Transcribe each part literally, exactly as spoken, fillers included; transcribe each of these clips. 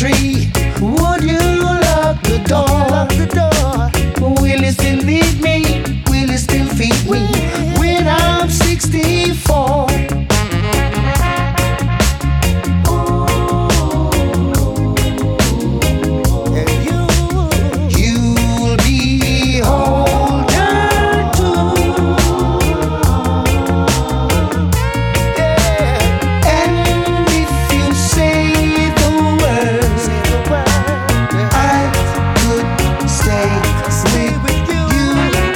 tree, would you lock the door? Lock the door. Will you still need me? Will you still feed me when I'm sixty-four? You'll be older too, and if you say the words, I could stay with you.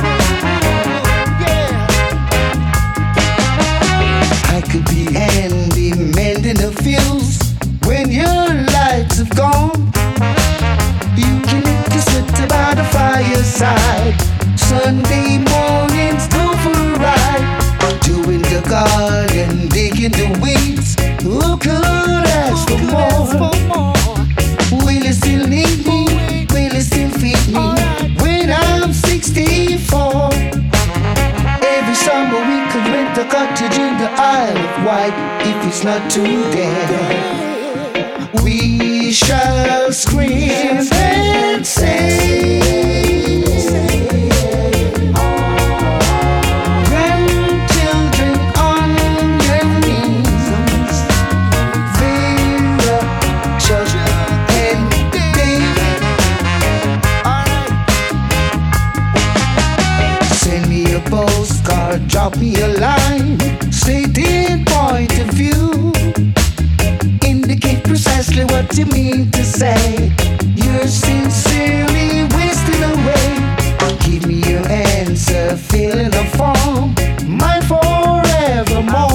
I could be handy mending the fuse when your lights have gone. You can kiss it by the fireside. Sunday mornings go for a ride, doing the garden, digging the weeds. Who could ask for more? Will you still need me? Will you still feed me when I'm sixty-four? Every summer we could rent a cottage in the Isle of Wight if it's not too dead. We shall scream and say, grandchildren on your knees, Vera, Chuck, and Dave. Send me a postcard, drop me a line, stating point of view. Indicate precisely what you mean to say. You're sincerely wasting away. Give me your answer, fill in a form, mine forevermore.